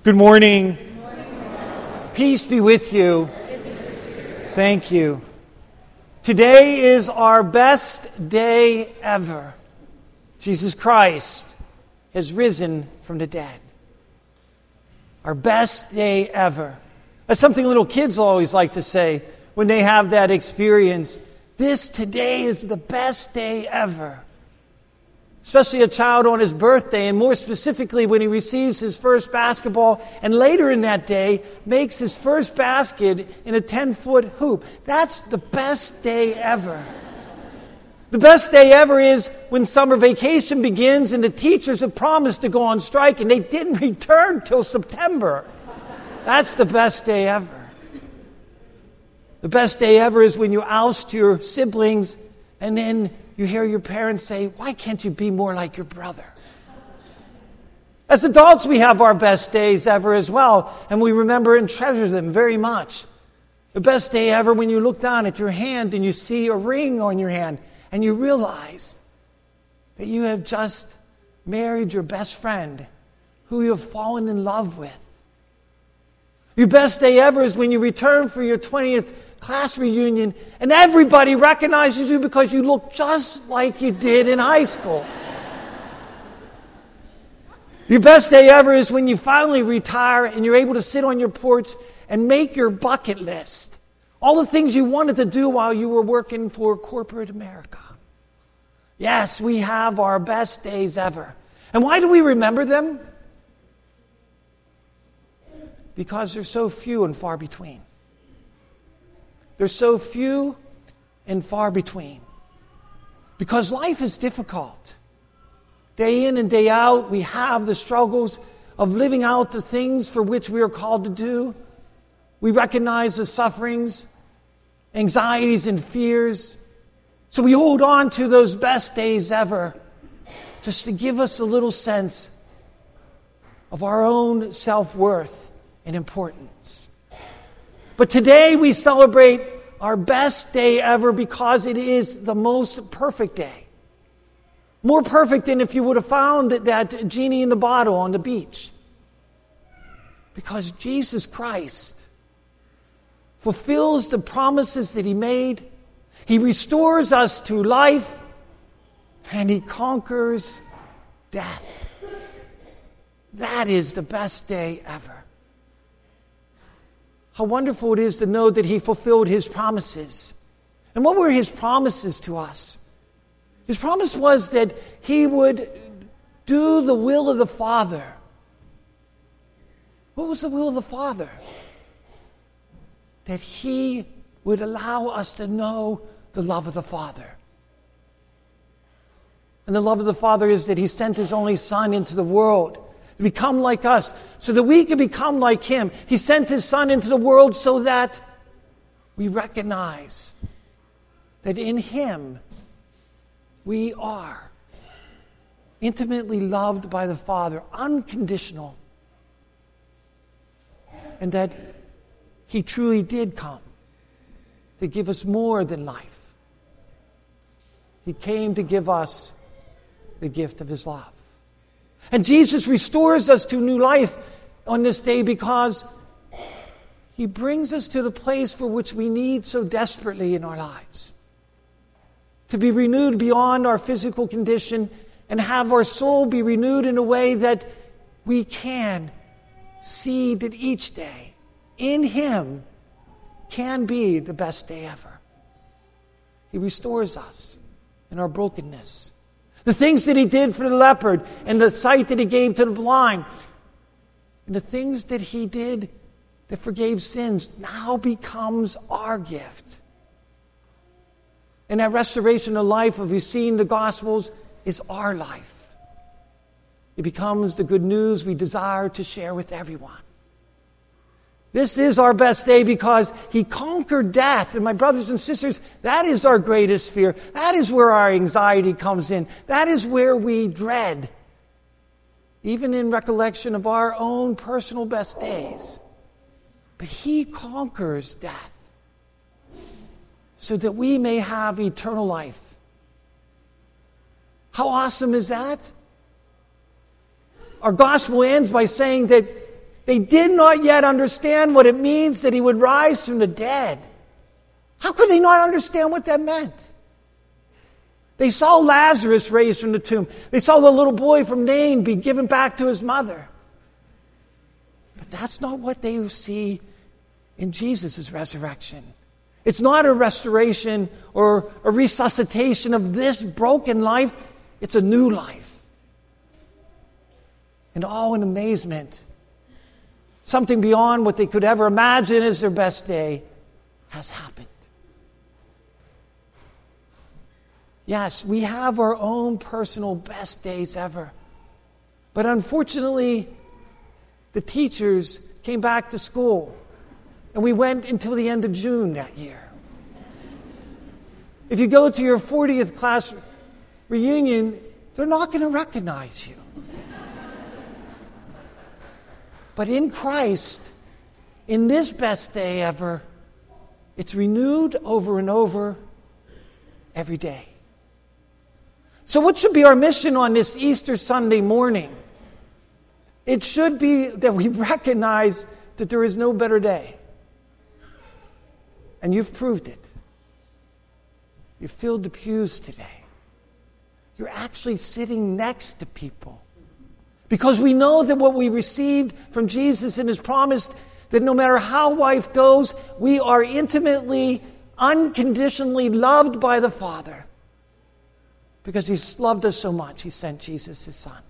Good morning. Peace be with you. Thank you. Today is our best day ever. Jesus Christ has risen from the dead. Our best day ever. That's something little kids always like to say when they have that experience. Today is the best day ever. Especially a child on his birthday, and more specifically when he receives his first basketball, and later in that day makes his first basket in a 10-foot hoop. That's the best day ever. The best day ever is when summer vacation begins and the teachers have promised to go on strike and they didn't return till September. That's the best day ever. The best day ever is when you oust your siblings and then you hear your parents say, "Why can't you be more like your brother?" As adults, we have our best days ever as well, and we remember and treasure them very much. The best day ever when you look down at your hand and you see a ring on your hand and you realize that you have just married your best friend who you have fallen in love with. Your best day ever is when you return for your 20th class reunion and everybody recognizes you because you look just like you did in high school. Your best day ever is when you finally retire and you're able to sit on your porch and make your bucket list. All the things you wanted to do while you were working for corporate America. Yes, we have our best days ever. And why do we remember them? Because they're so few and far between. They're so few and far between. Because life is difficult. Day in and day out, we have the struggles of living out the things for which we are called to do. We recognize the sufferings, anxieties, and fears. So we hold on to those best days ever just to give us a little sense of our own self-worth and importance. But today we celebrate our best day ever because it is the most perfect day. More perfect than if you would have found that genie in the bottle on the beach. Because Jesus Christ fulfills the promises that He made. He restores us to life. And He conquers death. That is the best day ever. How wonderful it is to know that He fulfilled His promises. And what were His promises to us? His promise was that He would do the will of the Father. What was the will of the Father? That He would allow us to know the love of the Father. And the love of the Father is that He sent His only Son into the world to become like us, so that we could become like Him. He sent His Son into the world so that we recognize that in Him we are intimately loved by the Father, unconditional, and that He truly did come to give us more than life. He came to give us the gift of His love. And Jesus restores us to new life on this day because He brings us to the place for which we need so desperately in our lives. To be renewed beyond our physical condition and have our soul be renewed in a way that we can see that each day in Him can be the best day ever. He restores us in our brokenness. The things that He did for the leopard and the sight that He gave to the blind and the things that He did that forgave sins now becomes our gift. And that restoration of life of receiving the Gospels is our life. It becomes the good news we desire to share with everyone. This is our best day because He conquered death. And my brothers and sisters, that is our greatest fear. That is where our anxiety comes in. That is where we dread, even in recollection of our own personal best days. But He conquers death so that we may have eternal life. How awesome is that? Our gospel ends by saying that They did not yet understand what it means that he would rise from the dead. How could they not understand what that meant? They saw Lazarus raised from the tomb. They saw the little boy from Nain be given back to his mother. But that's not what they see in Jesus' resurrection. It's not a restoration or a resuscitation of this broken life. It's a new life. And all in amazement, something beyond what they could ever imagine as their best day has happened. Yes, we have our own personal best days ever. But unfortunately, the teachers came back to school, and we went until the end of June that year. If you go to your 40th class reunion, they're not going to recognize you. But in Christ, in this best day ever, it's renewed over and over every day. So what should be our mission on this Easter Sunday morning? It should be that we recognize that there is no better day. And you've proved it. You filled the pews today. You're actually sitting next to people. Because we know that what we received from Jesus and his promise that no matter how life goes, we are intimately, unconditionally loved by the Father. Because he's loved us so much, he sent Jesus, his Son.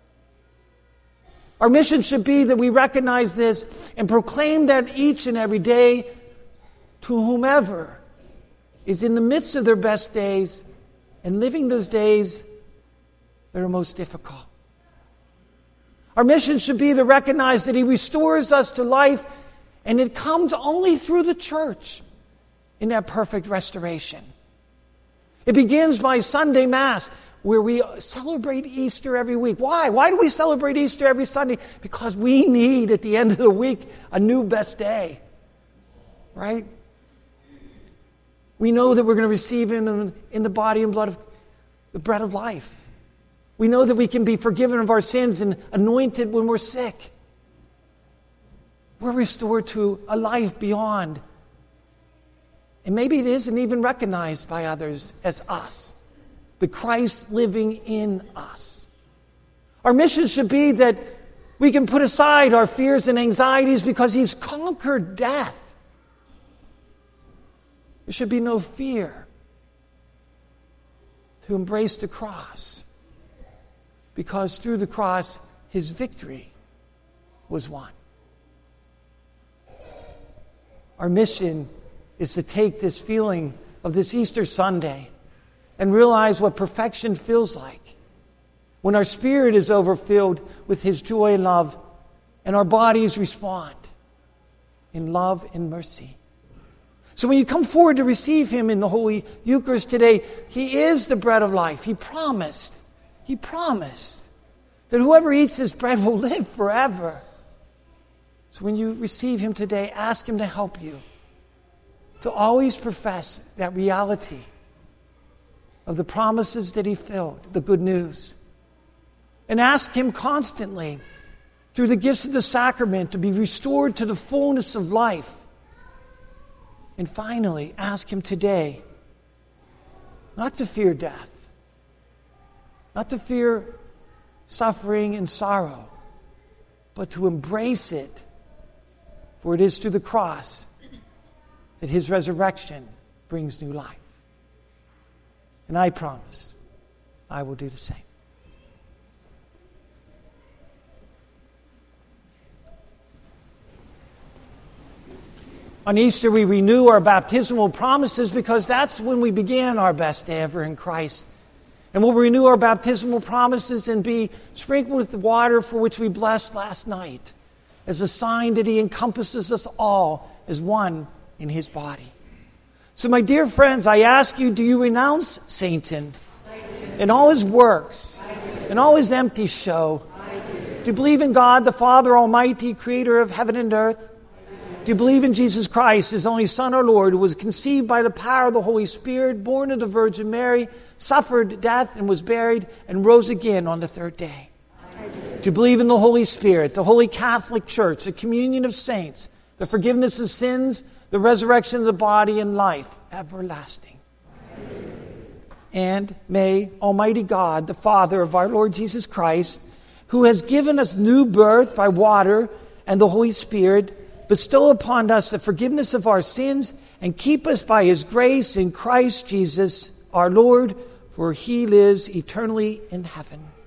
Our mission should be that we recognize this and proclaim that each and every day to whomever is in the midst of their best days and living those days that are most difficult. Our mission should be to recognize that he restores us to life, and it comes only through the church in that perfect restoration. It begins by Sunday Mass, where we celebrate Easter every week. Why? Why do we celebrate Easter every Sunday? Because we need, at the end of the week, a new best day. Right? We know that we're going to receive in the body and blood of the bread of life. We know that we can be forgiven of our sins and anointed when we're sick. We're restored to a life beyond. And maybe it isn't even recognized by others as us. But Christ living in us. Our mission should be that we can put aside our fears and anxieties because he's conquered death. There should be no fear to embrace the cross. Because through the cross, his victory was won. Our mission is to take this feeling of this Easter Sunday and realize what perfection feels like when our spirit is overfilled with his joy and love and our bodies respond in love and mercy. So when you come forward to receive him in the Holy Eucharist today, he is the bread of life. He promised that whoever eats this bread will live forever. So when you receive him today, ask him to help you to always profess that reality of the promises that he filled, the good news. And ask him constantly, through the gifts of the sacrament, to be restored to the fullness of life. And finally, ask him today not to fear death, not to fear suffering and sorrow, but to embrace it. For it is through the cross that his resurrection brings new life. And I promise I will do the same. On Easter, we renew our baptismal promises because that's when we began our best day ever in Christ. And we'll renew our baptismal promises and be sprinkled with the water for which we blessed last night as a sign that he encompasses us all as one in his body. So my dear friends, I ask you, do you renounce Satan and all his works and all his empty show? Do you believe in God, the Father Almighty, creator of heaven and earth? Do you believe in Jesus Christ, his only Son, our Lord, who was conceived by the power of the Holy Spirit, born of the Virgin Mary, suffered death and was buried, and rose again on the third day? I do. to believe in the Holy Spirit, the Holy Catholic Church, the communion of saints, the forgiveness of sins, the resurrection of the body, and life everlasting. And may Almighty God, the Father of our Lord Jesus Christ, who has given us new birth by water and the Holy Spirit, bestow upon us the forgiveness of our sins and keep us by his grace in Christ Jesus our Lord, for he lives eternally in heaven.